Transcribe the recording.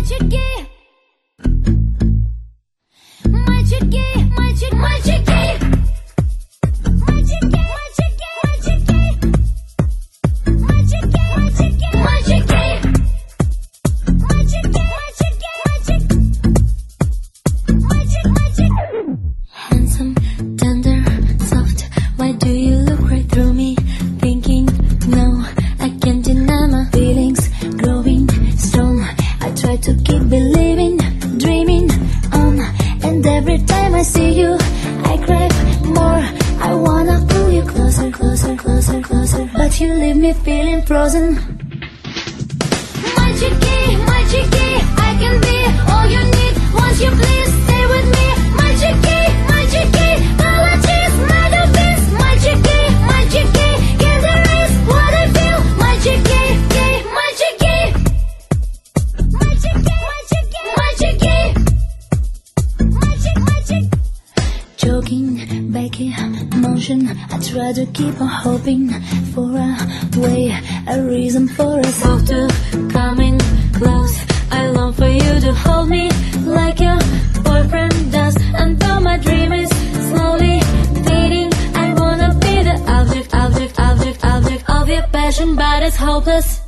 Мальчики, мальчики, мальчики, мальчики, мальчики, мальчики, мальчики, мальчики. Handsome, tender, soft. Why do you look right through me? Thinking, no, I can't deny my feelings. Growing strong, I try to keep believing, dreaming on. And every time I see you, I crave more. I wanna pull you closer, closer, closer, closer. But you leave me feeling frozen. Мальчики, мальчики, I can be all you need. Won't you please stay with me? Мальчики, мальчики, apologies, masterpiece. Мальчики, мальчики, can't erase what I feel. Мальчики, мальчики, мальчики, мальчики, мальчики, мальчики. Joking, Becky, motion. I try to keep on hoping for a way, a reason for us all to coming close. I long for you to hold me like your boyfriend does. And though my dream is slowly fading, I wanna be the object of your passion, but it's hopeless.